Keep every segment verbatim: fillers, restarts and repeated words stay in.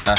Uh.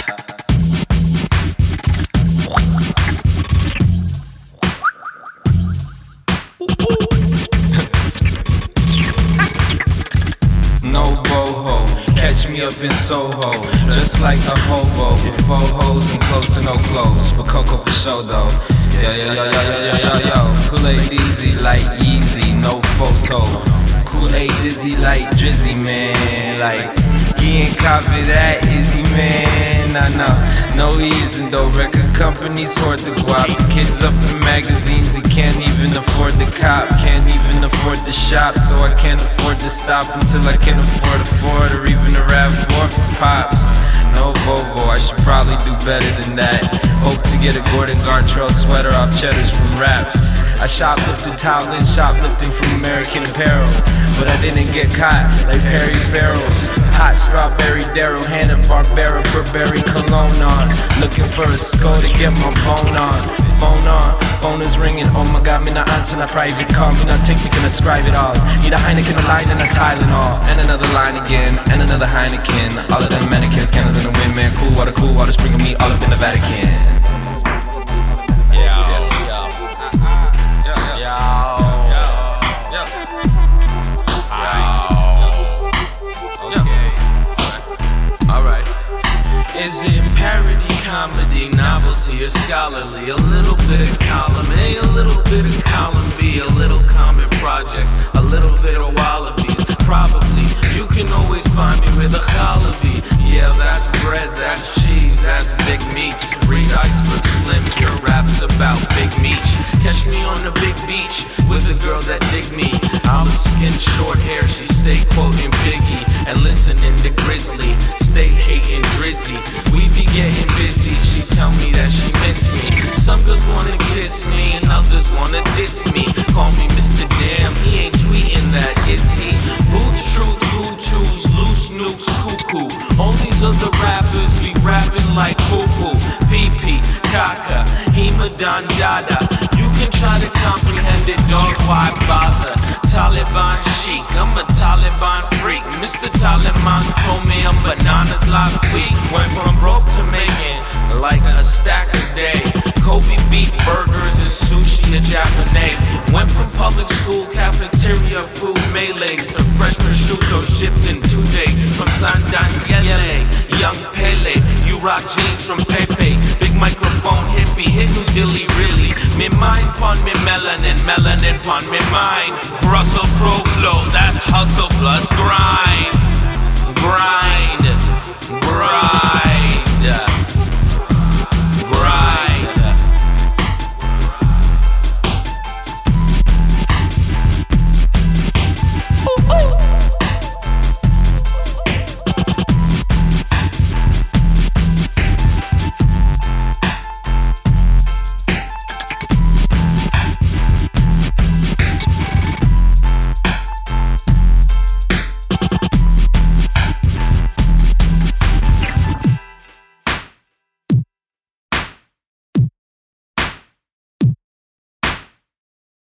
No boho, catch me up in Soho, just like a hobo with four hoes and close to no clothes, but Coco for show though. Yo yo yo yo yo yo yo yo, Kool-Aid easy like Yeezy, no photo. Kool-Aid dizzy like Drizzy, man. Like he ain't copy that easy, man. Nah nah, no he isn't though. Record companies hoard the guap. Kids up in magazines, he can't even afford the cop, can't even afford the shop, so I can't afford to stop until I can afford a Ford or even a RAV four for pops. No Volvo, I should probably do better than that. Hope to get a Gordon Gartrell sweater off Cheddars from Raps. I shoplifted Towlin, shoplifting from American Apparel, but I didn't get caught like Perry Farrell. Hot strawberry Daryl, Hanna-Barbera, Burberry cologne on. Looking for a skull to get my bone on. Phone on, phone is ringing. Oh my god, me not answer a private call. Me not think we can ascribe it all. Need a Heineken, a line, and a Tylenol. And another line again, and another Heineken. All of them mannequins, candles in the wind, man. Cool water, cool water, springing me all up in the Vatican. Is it parody, comedy, novelty, or scholarly? A little bit of column A, a little bit of column B, a little common projects, a little bit of wallabies. Probably, you can always find me with a chalabi. Yeah, that's bread, that's cheese, that's big meats. Read Iceberg Slim, your raps about big meat. Catch me on the big beach with a girl that dig me. Olive skin, short hair, she stay quoting Biggie and listening to Grizzly. Stay hating Drizzy. We be getting busy, she tell me that she miss me. Some girls wanna kiss me and others wanna diss me. Call me Mister Damn, he ain't tweeting that, is he? Booth, truth, Hutus, loose nukes, cuckoo. All these other rappers be rapping like cuckoo. Pee-pee, Kaka, Hema Don Yada. You can try to comprehend it, dog, why bother? Taliban chic, I'm a Taliban freak. Mister Taliban told me I'm bananas last week. Went from broke to making like a stack a day. Kobe beef burgers and sushi a Japanese. Went from public school cafeteria food melees to fresh prosciutto shipped in two days from San Daniele. Young Pele, you rock jeans from Pepe. Big microphone hippie, hit New Dilly really. Me mind pon me melanin, melanin pon me mind. Russell Pro flow, that's hustle plus grind. Grind.